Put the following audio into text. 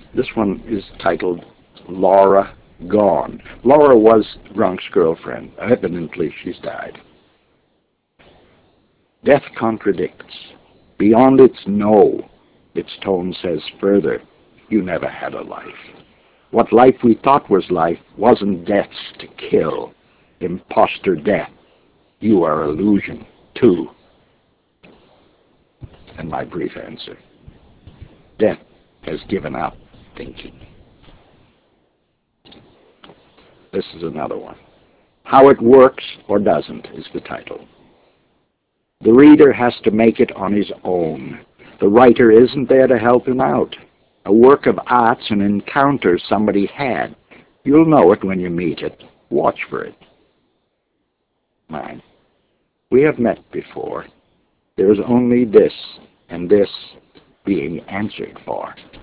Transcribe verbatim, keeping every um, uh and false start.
This one is titled Laura Gone. Laura was Grunk's girlfriend. Evidently, she's died. Death contradicts. Beyond its no, its tone says further, you never had a life. What life we thought was life wasn't death's to kill. Imposter death. You are illusion, too. And my brief answer. Death has given up thinking. This is another one. How It Works or Doesn't is the title. The reader has to make it on his own. The writer isn't there to help him out. A work of art's an encounter somebody had. You'll know it when you meet it. Watch for it. Mine. We have met before. There is only this, and this being answered for.